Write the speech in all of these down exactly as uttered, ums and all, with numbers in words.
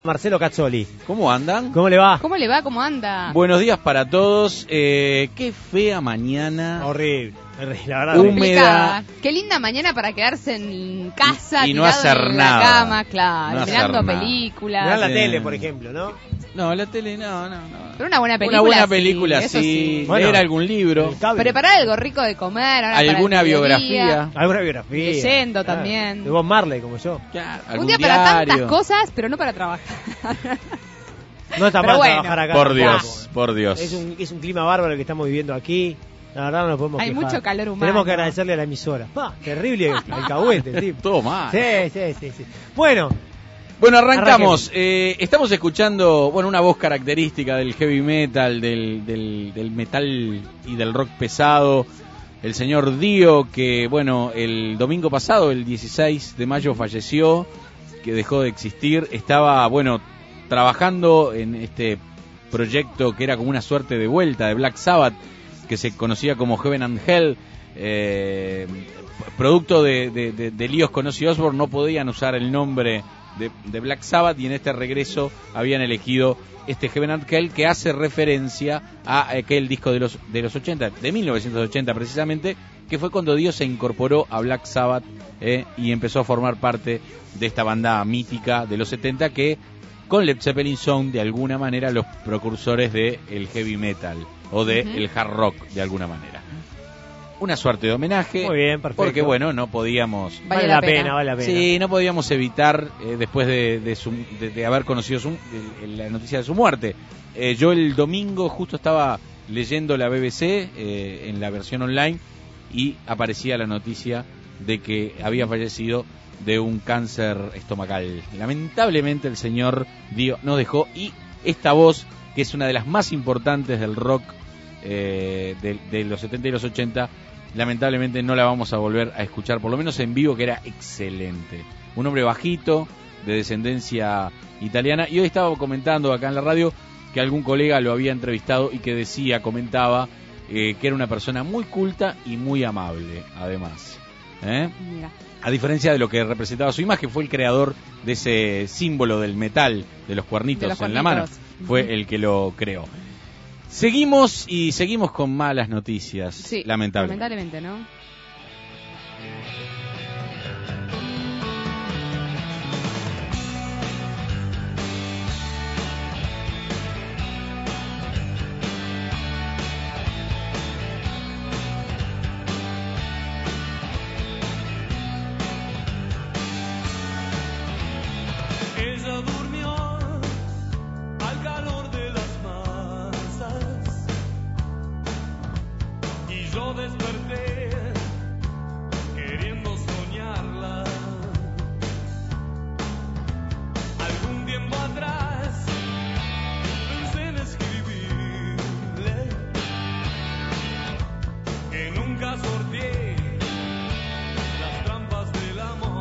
Marcelo Cazzoli. ¿Cómo andan? ¿Cómo le va? ¿Cómo le va? ¿Cómo anda? Buenos días para todos. Eh, qué fea mañana. Horrible, horrible, la verdad. Humedad. Qué linda mañana para quedarse en casa, Y no tirado hacer en nada. la cama, claro, No mirando hacer nada. películas. Mirar la Sí. tele, por ejemplo, ¿no? No, la tele no, no, no. Pero una buena película. Una buena sí, película, eso sí. Bueno, Leer algún libro. El cable. Preparar algo rico de comer. ahora para Alguna el mediodía. biografía. Alguna biografía. Leyendo Ah, también. De Bob Marley, como yo. Claro, Un algún día para diario. tantas cosas, pero no para trabajar. No está Pero mal bueno. trabajar acá. Por tampoco. Dios, por Dios. Es un, es un clima bárbaro el que estamos viviendo aquí. La verdad no nos podemos Hay quejar. mucho calor humano. Tenemos que agradecerle a la emisora. Ah, terrible el, el cahuete, el tipo. Todo mal. Sí, sí, sí, sí. Bueno, Bueno, arrancamos. Eh, estamos escuchando, bueno, una voz característica del heavy metal, del, del, del metal y del rock pesado. El señor Dio, que, bueno, el domingo pasado, el dieciséis de mayo, falleció, que dejó de existir. Estaba, bueno, trabajando en este proyecto que era como una suerte de vuelta de Black Sabbath, que se conocía como Heaven and Hell. Eh, producto de, de, de, de líos con Ozzy Osbourne, no podían usar el nombre de, de Black Sabbath, y en este regreso habían elegido este Heaven and Hell, que hace referencia a aquel disco de los de los ochenta, de mil novecientos ochenta precisamente, que fue cuando Dio se incorporó a Black Sabbath eh, y empezó a formar parte de esta banda mítica de los setenta, que con Led Zeppelin son de alguna manera los precursores del heavy metal o del Uh-huh. hard rock de alguna manera. Una suerte de homenaje. Muy bien, perfecto. Porque bueno, no podíamos... Vale vale la la pena. pena, vale la pena. Sí, no podíamos evitar, eh, después de, de, su, de, de haber conocido su, de, de la noticia de su muerte. Eh, yo el domingo justo estaba leyendo la B B C eh, en la versión online, y aparecía la noticia de que había fallecido de un cáncer estomacal. Lamentablemente el señor Dio nos dejó, y esta voz, que es una de las más importantes del rock eh, de, de los setenta y los ochenta, lamentablemente no la vamos a volver a escuchar, por lo menos en vivo, que era excelente. Un hombre bajito, de descendencia italiana, y hoy estaba comentando acá en la radio que algún colega lo había entrevistado y que decía, comentaba, eh, que era una persona muy culta y muy amable, además. ¿Eh? Mira. A diferencia de lo que representaba su imagen, fue el creador de ese símbolo del metal, de los cuernitos, De los en la mano. cuernitos. Fue Ujú. el que lo creó. Seguimos y seguimos con malas noticias, Sí, lamentablemente. lamentablemente, ¿no? Ella durmió al calor de las masas y yo desperté queriendo soñarla. Algún tiempo atrás pensé en escribirle que nunca sorteé las trampas del amor.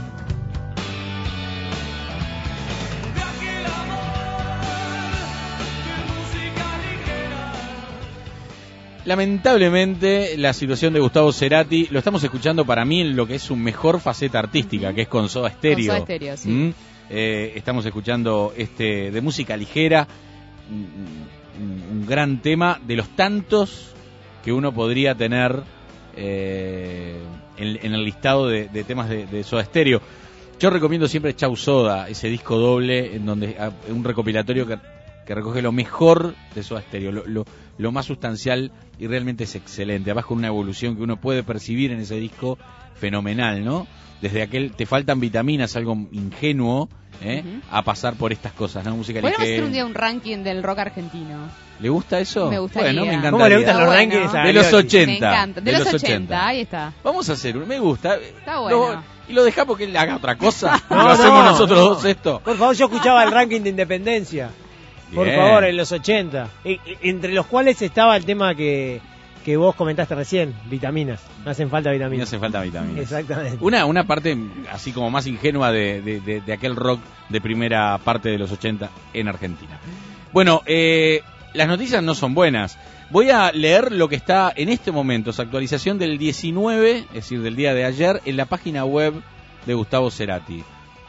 De aquel amor, de música ligera. Lamentablemente, la situación de Gustavo Cerati, lo estamos escuchando para mí en lo que es su mejor faceta artística, que es con Soda Stereo. Soda Stereo, sí. ¿Mm? Eh, estamos escuchando este de música ligera, un, un- un gran tema de los tantos que uno podría tener eh, en, en el listado de, de temas de, de Soda Stereo. Yo recomiendo siempre Chau Soda, ese disco doble, en donde ah, un recopilatorio que, que recoge lo mejor de Soda Stereo, lo, lo, lo más sustancial, y realmente es excelente. Además, con una evolución que uno puede percibir en ese disco fenomenal, ¿no? Desde aquel Te faltan vitaminas, algo ingenuo, ¿eh? Ujú. A pasar por estas cosas, ¿no? Música Podemos hacer ligera. un día un ranking del rock argentino. ¿Le gusta eso? Me gustaría. Bueno, me encantaría. ¿Cómo le gustan los Bueno. rankings a De los Gabriel? ochenta. Me encanta. De, los ochenta, ahí está. Vamos a hacer uno, me gusta. Está bueno. Lo- y lo dejamos que él haga otra cosa. No, lo no, hacemos nosotros no. dos esto. Por favor, yo escuchaba el ranking de Independencia. Por Bien. favor, en los ochenta. E- e- entre los cuales estaba el tema que, que vos comentaste recién, vitaminas. Me hacen falta Me vitaminas. hace falta vitaminas. Exactamente. Una, una parte así como más ingenua de, de, de, de aquel rock de primera parte de los ochenta en Argentina. Bueno, eh, las noticias no son buenas. Voy a leer lo que está en este momento, es actualización del diecinueve, es decir, del día de ayer, en la página web de Gustavo Cerati.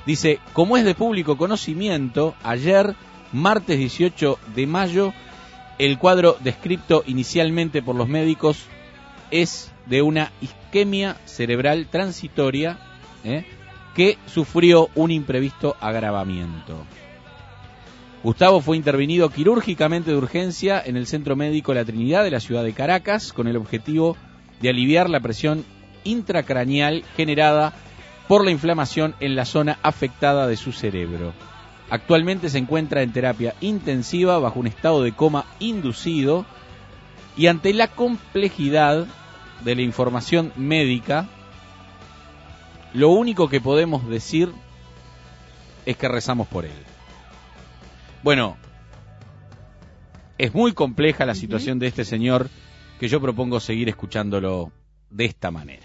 Dice, como es de público conocimiento, ayer, martes dieciocho de mayo, el cuadro descrito inicialmente por los médicos es de una isquemia cerebral transitoria, ¿eh? que sufrió un imprevisto agravamiento. Gustavo fue intervenido quirúrgicamente de urgencia en el Centro Médico La Trinidad de la ciudad de Caracas con el objetivo de aliviar la presión intracraneal generada por la inflamación en la zona afectada de su cerebro. Actualmente se encuentra en terapia intensiva bajo un estado de coma inducido y ante la complejidad de la información médica, lo único que podemos decir es que rezamos por él. Bueno, es muy compleja la situación de este señor, que yo propongo seguir escuchándolo de esta manera.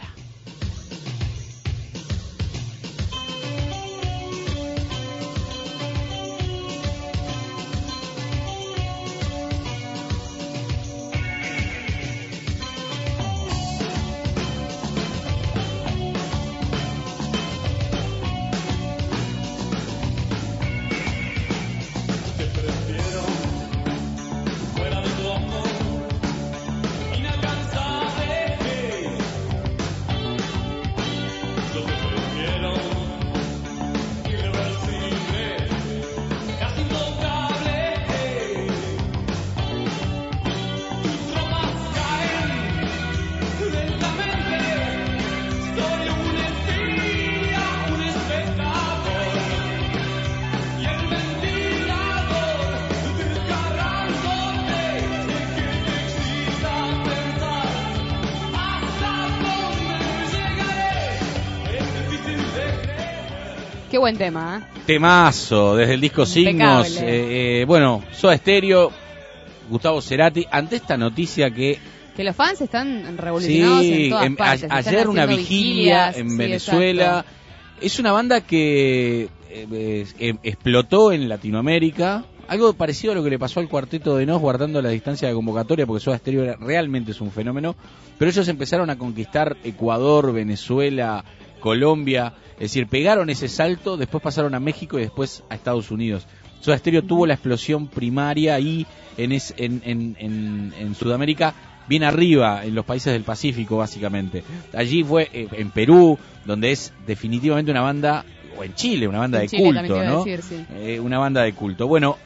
Qué buen tema, ¿eh? Temazo, desde el disco Impecable. Signos. Eh, eh, bueno, Soda Stereo, Gustavo Cerati, ante esta noticia que... Que los fans están revolucionados sí, en todas en- partes. a- están ayer una haciendo vigilia vigilias, en sí, Venezuela. exacto. Es una banda que eh, eh, eh, explotó en Latinoamérica. Algo parecido a lo que le pasó al Cuarteto de Nos, guardando la distancia de convocatoria, porque Soda Stereo era- realmente es un fenómeno. Pero ellos empezaron a conquistar Ecuador, Venezuela, Colombia. Es decir, pegaron ese salto, después pasaron a México y después a Estados Unidos. Soda Stereo tuvo la explosión primaria ahí en, es, en, en, en, en Sudamérica, bien arriba, en los países del Pacífico, básicamente. Allí fue eh, en Perú, donde es definitivamente una banda, o en Chile, una banda En de Chile también culto, te iba a ¿no? decir, sí. Eh, una banda de culto. Bueno,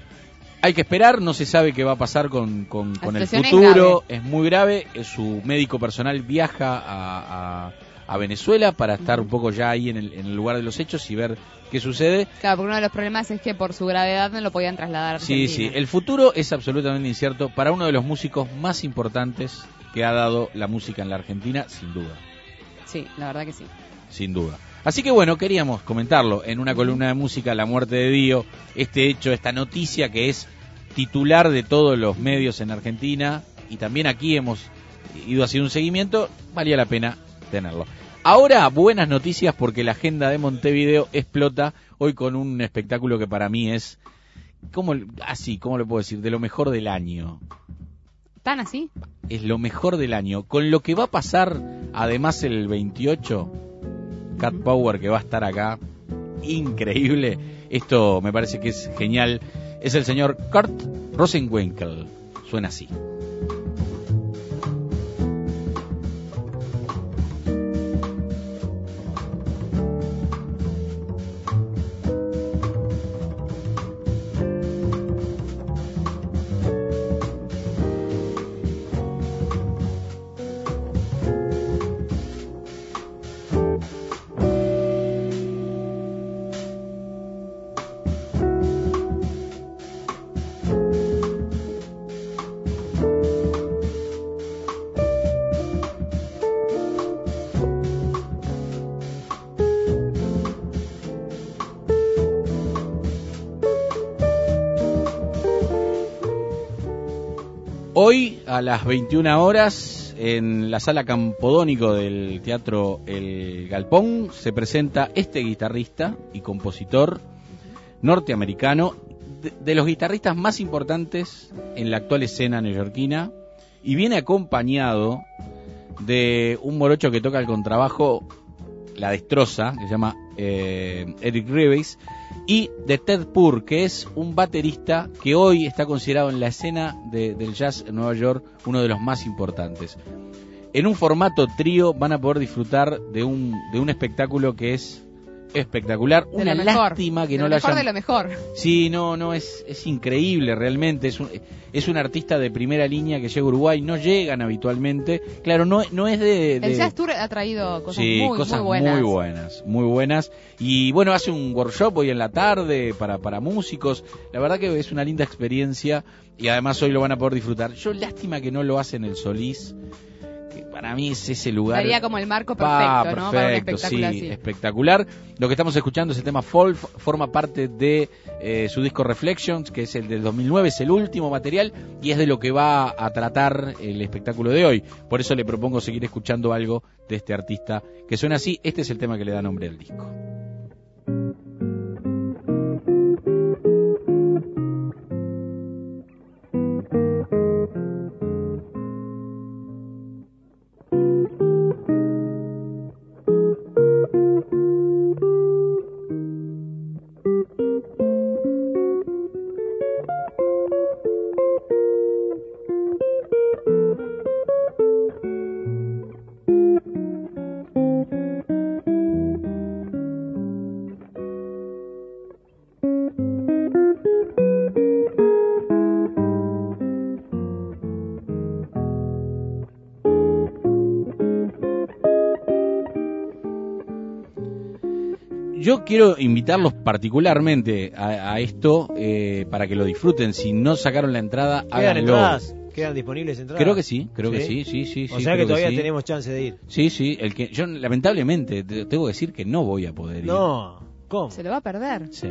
hay que esperar, no se sabe qué va a pasar con, con, La con el situación es futuro, es, muy grave, eh, su médico personal viaja a, a, a Venezuela para estar un poco ya ahí en el, en el lugar de los hechos y ver qué sucede. Claro, porque uno de los problemas es que por su gravedad no lo podían trasladar a Sí, Argentina. sí, el futuro es absolutamente incierto para uno de los músicos más importantes que ha dado la música en la Argentina, sin duda, Sí, la verdad que sí. sin duda. Así que bueno, queríamos comentarlo en una columna de música, la muerte de Dio, este hecho, esta noticia que es titular de todos los medios en Argentina, y también aquí hemos ido haciendo un seguimiento, valía la pena tenerlo. Ahora, buenas noticias porque la agenda de Montevideo explota hoy con un espectáculo que para mí es, ¿cómo, así, ¿cómo le puedo decir? De lo mejor del año. ¿Tan así? Es lo mejor del año. Con lo que va a pasar, además, el veintiocho, Cat Power, que va a estar acá, increíble. Esto me parece que es genial. Es el señor Kurt Rosenwinkel. Suena así. Hoy a las veintiuna horas en la sala Campodónico del Teatro El Galpón se presenta este guitarrista y compositor norteamericano, de, de los guitarristas más importantes en la actual escena neoyorquina, y viene acompañado de un morocho que toca el contrabajo la destroza, que se llama eh, Eric Reeves, y de Ted Poor, que es un baterista que hoy está considerado en la escena de, del jazz en Nueva York uno de los más importantes. En un formato trío van a poder disfrutar de un, de un espectáculo que es espectacular. De Una lo mejor, lástima que de no lo lo mejor hayan... de lo mejor. Sí, no, no, es, es increíble realmente. Es un, es un artista de primera línea que llega a Uruguay, no llegan habitualmente. Claro, no, no es de... de... El Jazz Tour ha traído cosas, sí, muy, cosas muy buenas. muy buenas, muy buenas. Y bueno, hace un workshop hoy en la tarde para, para músicos. La verdad que es una linda experiencia y además hoy lo van a poder disfrutar. Yo lástima que no lo hace en el Solís. Para mí es ese lugar. Sería como el marco perfecto, Pa, ¿no? perfecto, Para un espectáculo sí, así. espectacular. Lo que estamos escuchando es el tema Fall, forma parte de eh, su disco Reflections, que es el del dos mil nueve, es el último material y es de lo que va a tratar el espectáculo de hoy. Por eso le propongo seguir escuchando algo de este artista que suena así. Este es el tema que le da nombre al disco. Yo quiero invitarlos particularmente a, a esto eh, para que lo disfruten. Si no sacaron la entrada, ¿Quedan háganlo. entradas? ¿Quedan disponibles entradas? Creo que sí, creo que sí, sí, sí. O sí, sea que creo todavía sí. tenemos chance de ir. Sí, sí. El que yo lamentablemente te- tengo que decir que no voy a poder ir. No, ¿cómo? Se lo va a perder. Sí.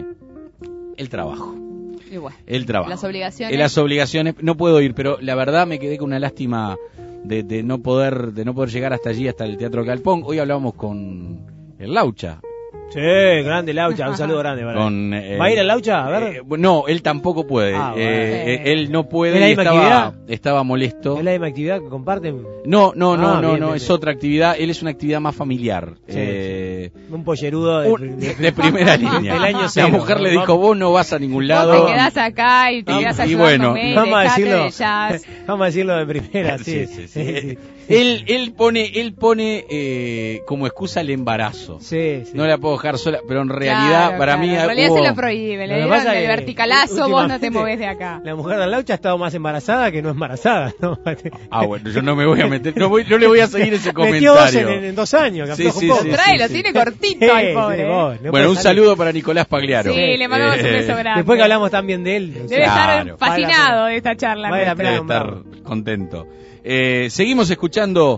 El trabajo. Y bueno, El trabajo. las obligaciones. Eh, Las obligaciones. No puedo ir, pero la verdad me quedé con una lástima de, de no poder de no poder llegar hasta allí, hasta el Teatro Galpón. Hoy hablábamos con el Laucha. Sí, grande Laucha, un saludo grande. Para Con, eh, ¿Va a ir el Laucha? A ver. Eh, no, él tampoco puede. Ah, bueno. Eh, eh, él no puede. ¿Es la y misma estaba, actividad? estaba molesto. ¿Es la misma actividad que comparten? No, no, no, Ah, no, bien, no, bien, es bien. otra actividad. Él es una actividad más familiar. Sí, eh, Un pollerudo de, un- de primera línea. del año La cero. mujer le dijo, vos no vas a ningún Vos lado. te quedás acá y te Y- quedás y ayudándome, bueno, y vamos a dejate decirlo, de jazz. vamos a decirlo de primera, sí. Sí, sí, sí. Él, él pone, él pone eh, como excusa el embarazo. Sí, sí. No la puedo dejar sola, pero en realidad, Claro, para claro. mí En realidad hubo- se lo prohíbe, Lo le que pasa dieron el que verticalazo, vos no te últimamente movés de acá. La mujer de Laucha ha estado más embarazada que no embarazada, ¿no? Ah, bueno, yo no me voy a meter, no, voy, no le voy a seguir ese Metió dos comentario. en, en dos años, que Sí, afloja sí, un poco. sí, Trae, sí, lo sí. tiene cortito Sí, al sí, pobre. vos, no Bueno, puede un salir. saludo para Nicolás Pagliaro. Sí, le mandamos un Eh, beso grande. Después que hablamos tan bien de él. Debe Claro. estar fascinado de esta charla. Vale la nuestra. Debe estar contento. Eh, seguimos escuchando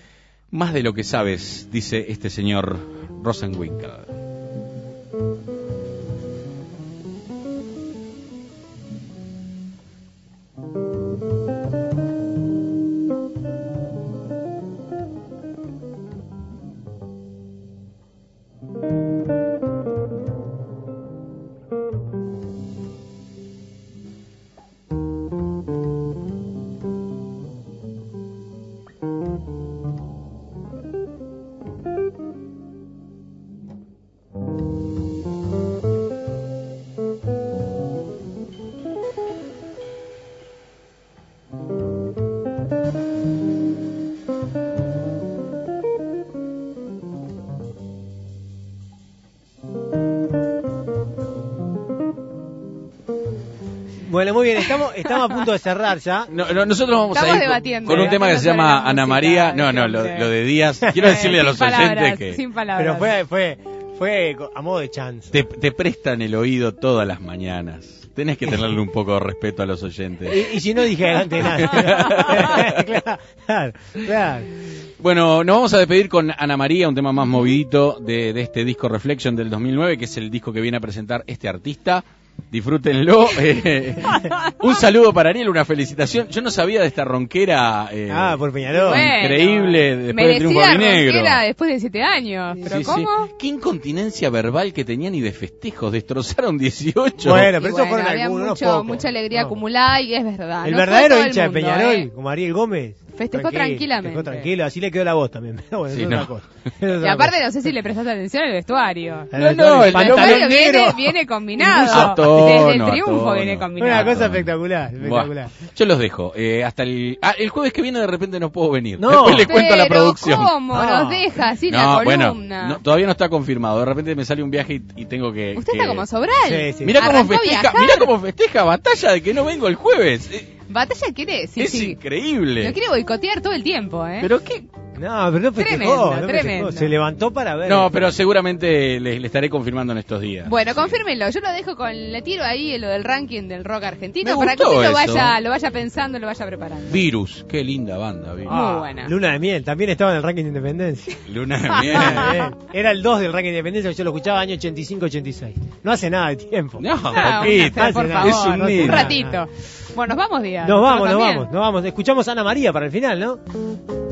más de lo que sabes, dice este señor Rosenwinkel. Bueno, muy bien, estamos, estamos a punto de cerrar ya. No, no, nosotros vamos Estamos a ir con- debatiendo, con un tema que se debatiendo llama sobre la Ana música, María. No, no, este lo, hombre. lo de Díaz. Quiero decirle a los Sin palabras, oyentes que sin palabras. Pero fue, fue, fue a modo de chance. te, te prestan el oído todas las mañanas. Tenés que tenerle un poco de respeto a los oyentes. Y, y si no dije adelante nada. claro, claro, claro. Bueno, nos vamos a despedir con Ana María, un tema más movidito de, de este disco Reflection del dos mil nueve, que es el disco que viene a presentar este artista. Disfrútenlo. Eh, un saludo para Ariel, una felicitación. Yo no sabía de esta ronquera. Eh, Ah, por Peñarol. Bueno, increíble después del triunfo merecida albinegro. ronquera después de siete años. ¿Pero Sí, sí. cómo? Qué incontinencia verbal que tenían y de festejos. Destrozaron dieciocho. Bueno, Y pero eso bueno, fueron había algunos, mucho- pocos. mucha alegría No. acumulada y es verdad. El no fue verdadero todo el hincha de mundo, Peñarol, ¿eh? como Ariel Gómez, Festejó tranquilamente. Festejó tranquilo, así le quedó la voz también. Pero bueno, Sí, es no. otra cosa. Es otra Y aparte cosa. no sé si le prestaste atención al vestuario. El No, vestuario, no, el El pantalón vestuario negro. viene, viene combinado. A tono, Desde el a triunfo tono. viene combinado. Una cosa espectacular, Buah, espectacular. yo los dejo. Eh, hasta el, ah, el jueves que viene de repente no puedo venir. No. Después les cuento a la Pero, producción. ¿cómo? No. Nos deja así la No, bueno, columna. no, todavía no está confirmado. De repente me sale un viaje y, y tengo que. Usted que- está como Sobral. Sí, sí. Mirá cómo Arrancó a festeja, viajar. mirá cómo festeja batalla de que no vengo el jueves. Eh, Batalla quiere, sí, es sí. increíble. Lo quiere boicotear todo el tiempo, ¿eh? Pero qué. No, pero no festejó, Tremendo, no festejó. tremendo. Se levantó para ver. No, pero seguramente le, le estaré confirmando en estos días. Bueno, Sí. confírmenlo. Yo lo dejo con, le tiro ahí lo del ranking del rock argentino Me para que gustó usted lo eso. vaya, lo vaya pensando, lo vaya preparando. Virus, qué linda banda, Virus. Ah, Muy buena. Luna de miel, también estaba en el ranking de independencia. Luna de miel. Bien. Era el dos del ranking de independencia, yo lo escuchaba año ochenta y cinco ochenta y seis. No hace nada de tiempo. No, Ah, poquito. una- por hace favor, es un no hace niño. un nada. ratito. Bueno, nos vamos, Díaz. Nos vamos, nos también. vamos, nos vamos. Escuchamos a Ana María para el final, ¿no?